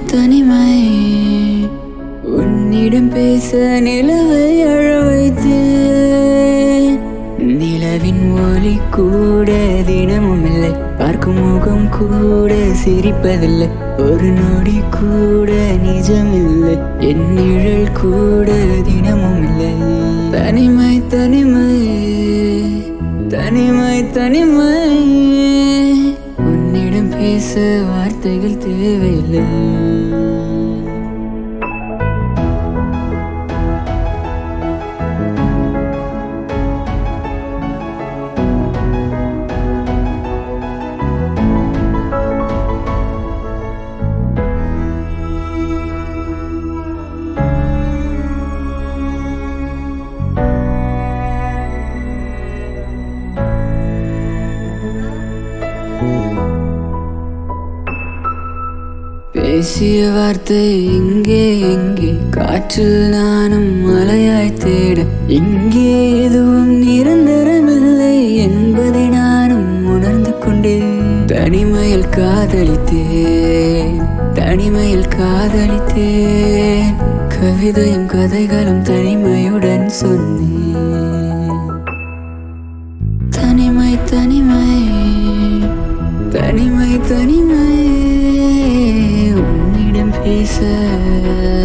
தனிமை உன்னிடம் பேச நிலவை அழ வைத்தேன். நிலவின் ஒளி கூட தினமும் இல்லை, பார்க்கும் முகம் கூட சிரிப்பதில்லை, ஒரு நொடி கூட நிஜமில்லை, என் நிழல் கூட தினமும் இல்லை. தனிமை தனிமை தனிமை தனிமை உன்னிடம் பேச வார்த்தைகள் தேவையில்லை. பேசிய வார்த்தை இங்கே எங்கே, காற்றில் நானும் மலையாய் தேட, இங்கே எதுவும் நிரந்தரமில்லை என்பதை நானும் உணர்ந்து கொண்டேன். தனிமையில் காதலித்தேன், தனிமையில் காதலித்தேன், கவிதையும் கதைகளும் தனிமையுடன் சொன்னேன். தனிமை தனிமை தனிமை தனிமை உன்னிடம் பேச